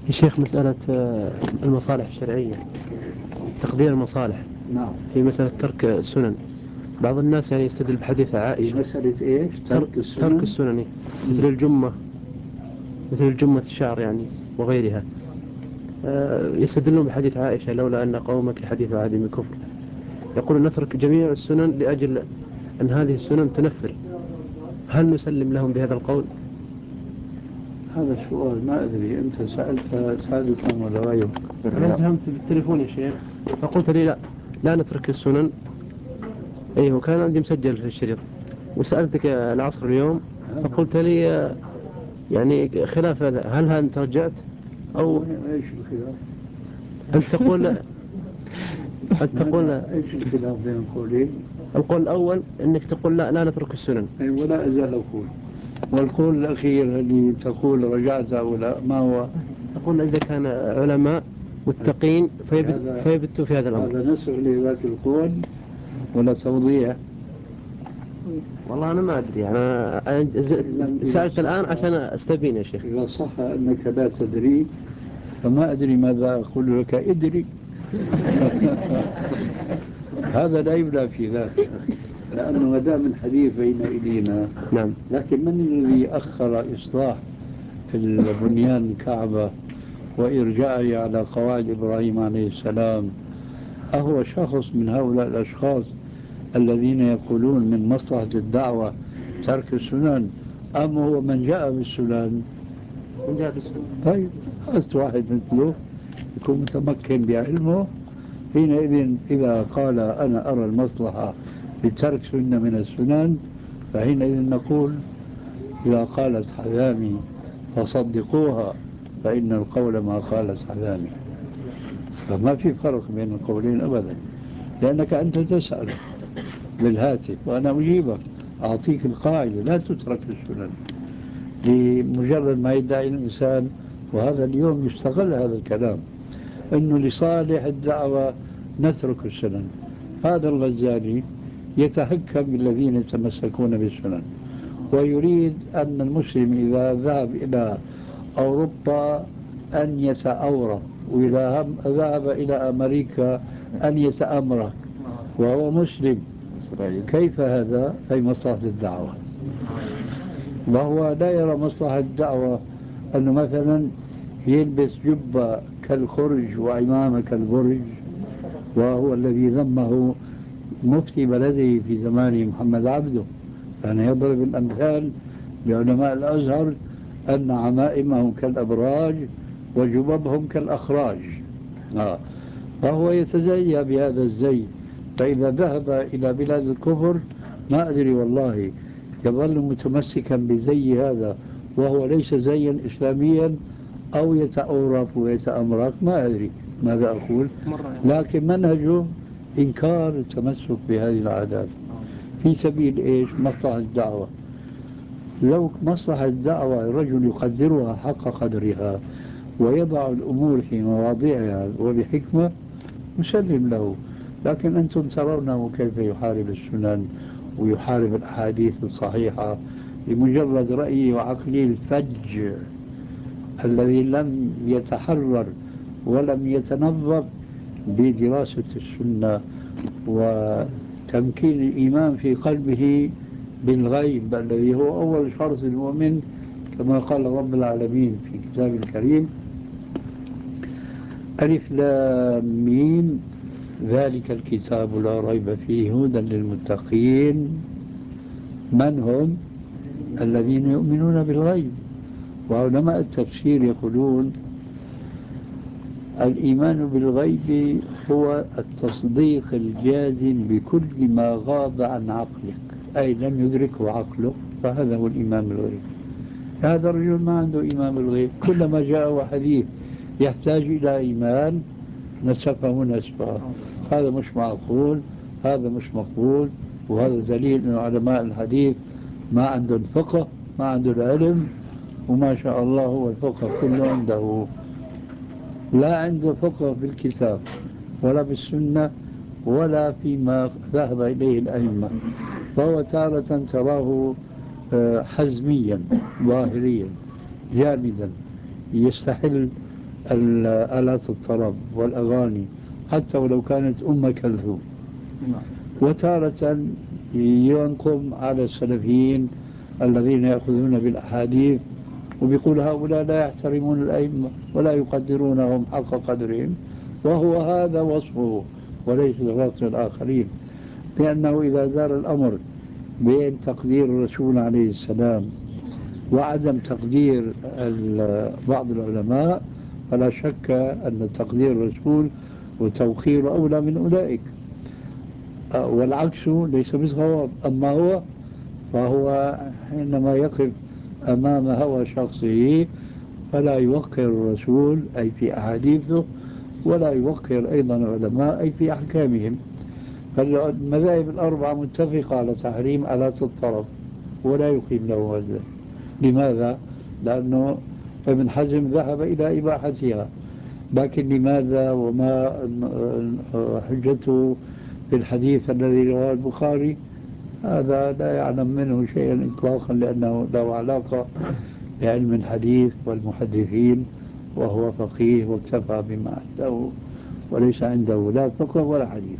يا شيخ مسألة المصالح الشرعية، تقدير المصالح. نعم. في مسألة ترك السنن، بعض الناس يعني يستدل بحديث عائشة. مسألة إيش؟ ترك السنن. ترك السنن مثل الجمة، مثل جمة الشعر يعني وغيرها. يستدلون بحديث عائشة لولا أن قومك حديث عهد بكفر. يقول نترك جميع السنن لأجل أن هذه السنن تنفر. هل نسلم لهم بهذا القول؟ هذا السؤال ما أدري أنت سألت سادسا ولا غيره. أنا ساهمت بالتليفون يا شيخ، فقلت لي لا نترك السنن. أيوه كان عندي مسجل في الشريط، وسألتك العصر اليوم فقلت لي يعني خلاف هذا. هل أنت رجعت أو إيش الخلاف؟ أنت تقول إيش الخلاف بين القولين؟ القول الأول أنك تقول لا نترك السنن. أي ولا أزال أقول. والقول الأخير اللي تقول رجعت أو لا ما هو؟ تقول إذا كان علماء متقين فيبتوا في هذا الأمر. هذا نسخ لذاك القول ولا توضيح؟ والله أنا ما أدري، أنا سألت الآن عشان أستبين يا شيخ. إذا صح أنك لا تدري فما أدري ماذا أقول لك ادري. هذا لا يبدأ في ذاك يا أخي، لأنه ما دام الحديث بين أيدينا. نعم. لكن من الذي أخر إصلاح في البنيان الكعبة وإرجاعه على قواعد إبراهيم عليه السلام؟ أهو شخص من هؤلاء الأشخاص الذين يقولون من مصلحة الدعوة ترك السنن، أم هو من جاء بالسنن؟ من جاء بالسنن. طيب أست واحد مثله يكون متمكن بعلمه، حينئذ إذا قال أنا أرى المصلحة بترك سنة من السنن فحينئذ نقول إذا قالت حذامي فصدقوها فإن القول ما قالت حذامي. فما في فرق بين القولين أبدا، لأنك أنت تسأل بالهاتف وأنا أجيبك، أعطيك القاعدة لا تترك السنن لمجرد ما يدعي الإنسان. وهذا اليوم يستغل هذا الكلام أنه لصالح الدعوة نترك السنن. هذا الغزالي يتهكم بالذين يتمسكون بالسنن ويريد أن المسلم إذا ذهب إلى أوروبا أن يتأورط، وإذا ذهب إلى أمريكا أن يتأمرك وهو مسلم. كيف هذا؟ أي مصلحة الدعوة. وهو لا يرى مصلحة الدعوة أنه مثلا يلبس جبة كالخرج وعمامة كالبرج، وهو الذي ذمه مفتي بلده في زمان محمد عبده. كان يضرب الأمثال بعلماء الأزهر أن عمائمهم كالأبراج وجببهم كالأخراج. فهو يتزيى بهذا الزي. فإذا ذهب إلى بلاد الكفر ما أدري والله يظل متمسكا بزي هذا وهو ليس زيا إسلاميا، أو يتأورط ويتأمرك، ما أدري ماذا أقول، لكن منهجه إنكار التمسك بهذه العادات في سبيل إيش؟ مصلحة الدعوة. لو مصلحة الدعوة الرجل يقدرها حق قدرها ويضع الأمور في مواضعها وبحكمة نسلم له. لكن أنتم ترونه كيف يحارب السنن ويحارب الأحاديث الصحيحة لمجرد رأيه وعقله الفج الذي لم يتحرر ولم يتنظف بدراسة السنة وتمكين الإيمان في قلبه بالغيب الذي هو أول شرط المؤمن، كما قال رب العالمين في كتابه الكريم: ألف لام ميم ذلك الكتاب لا ريب فيه هدى للمتقين. من هم؟ الذين يؤمنون بالغيب. وعلماء التفسير يقولون الإيمان بالغيب هو التصديق الجازم بكل ما غاب عن عقلك، أي لم يدركه عقله، فهذا هو الإيمان بالغيب. هذا الرجل ما عنده إيمان بالغيب، كلما جاءه حديث يحتاج إلى إيمان نسفه نسفا. هذا مش معقول، هذا مش مقبول. وهذا دليل أن علماء الحديث ما عندهم فقه، ما عندهم علم، وما شاء الله هو الفقه كله عنده. لا عنده فقه بالكتاب ولا بالسنة ولا فيما ذهب إليه الأئمة. فهو تارة تراه حزميا ظاهريا جامدا يستحل آلات الطرب والأغاني حتى ولو كانت أم كلثوم. وتارة ينقم على السلفيين الذين يأخذون بالأحاديث وبيقول هؤلاء لا يحترمون الأئمة ولا يقدرونهم حق قدرهم، وهو هذا وصفه وليس وصف الآخرين. لأنه إذا دار الأمر بين تقدير الرسول عليه السلام وعدم تقدير بعض العلماء، فلا شك أن تقدير الرسول وتوقيره أولى من أولئك، والعكس ليس بصواب. أما هو فهو حينما يقف أمام هوى شخصه فلا يوقر الرسول أي في أحاديثه، ولا يوقر أيضا العلماء أي في أحكامهم. فالمذاهب الأربعة متفقة على تحريم آلات الطرب ولا يقيم له وزن. لماذا؟ لأنه ابن حزم ذهب إلى إباحتها، لكن لماذا وما حجته في الحديث الذي رواه البخاري؟ هذا لا يعلم منه شيئا إطلاقا، لأنه له علاقة بعلم الحديث والمحدثين، وهو فقيه واكتفى بما عنده وليس عنده لا فقه ولا حديث.